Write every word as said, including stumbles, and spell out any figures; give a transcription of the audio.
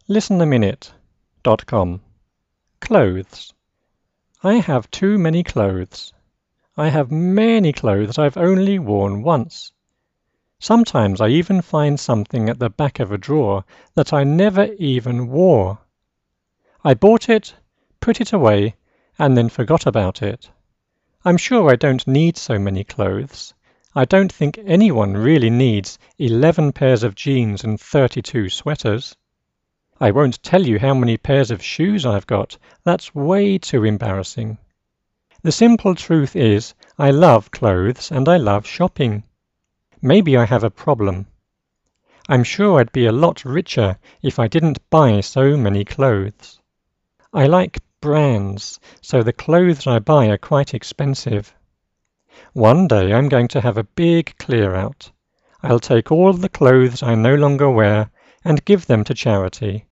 listen a minute dot com. Clothes. I have too many clothes. I have many clothes I've only worn once. Sometimes I even find something at the back of a drawer that I never even wore. I bought it, put it away, and then forgot about it. I'm sure I don't need so many clothes. I don't think anyone really needs eleven pairs of jeans and thirty-two sweaters. I won't tell you how many pairs of shoes I've got. That's way too embarrassing. The simple truth is, I love clothes and I love shopping. Maybe I have a problem. I'm sure I'd be a lot richer if I didn't buy so many clothes. I like brands, so the clothes I buy are quite expensive. One day I'm going to have a big clear-out. I'll take all the clothes I no longer wear and give them to charity.